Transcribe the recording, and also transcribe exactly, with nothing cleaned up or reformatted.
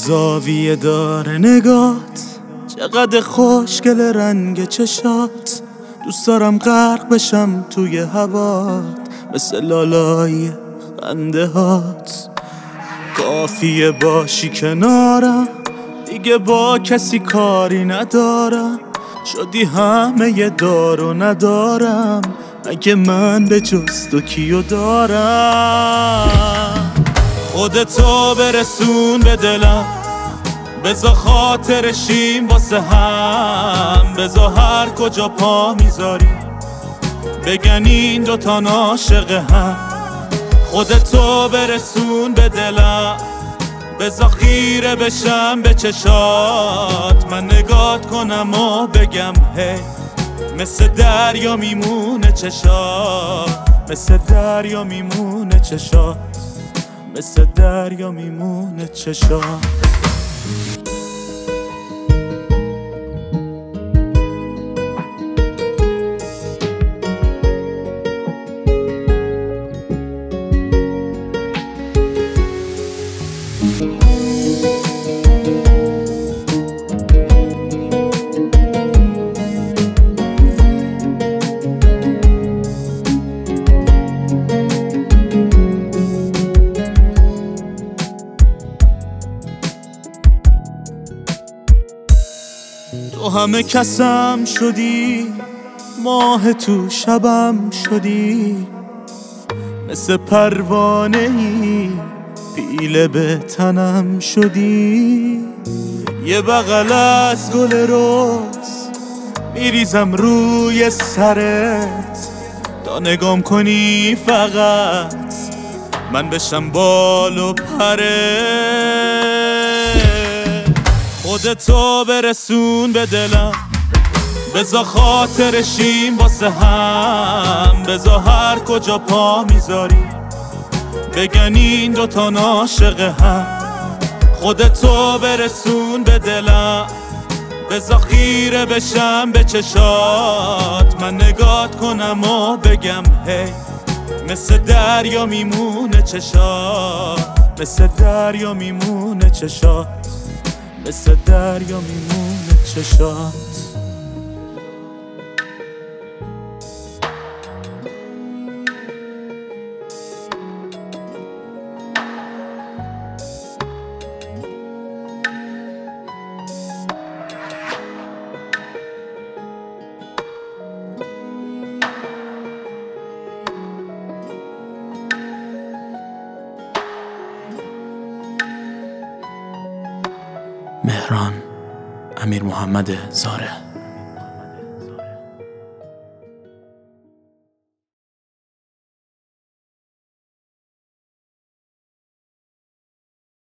زاویه داره نگات، چقدر خوشگل رنگ چشات. دوست دارم غرق بشم توی هوات، مثل لالای خنده هات. کافیه باشی کنارم، دیگه با کسی کاری ندارم. شدی همه ی دارو ندارم، اگه من به جز تو کیو دارم. خودتو برسون به دلم، بذار خاطرشیم واسه هم. بذار هر کجا پا میذاری بگن این دوتا عاشق هم. خودتو برسون به دلم، بذار خیره بشم به چشات. من نگات کنم و بگم هی، مثل دریا میمونه چشات، مثل دریا میمونه چشات، مثل دریا میمونه چشات. تو همه کسم شدی، ماه تو شبم شدی. مثل پروانه ای پیله به تنم شدی. یه بغل از گل روز میریزم روی سرت، تا نگام کنی فقط من بشم بال و پرت. خودتو برسون به دلم، بذار خاطرشیم واسه هم. بذار هر کجا پا میذاری بگن این دوتا عاشق هم. خودتو برسون به دلم، بذار خیره بشم به چشات. من نگات کنم و بگم هی، مثل دریا میمونه چشات، مثل دریا میمونه چشات، مثل دریا میمونه چشات. مهران امیرمحمد زاره.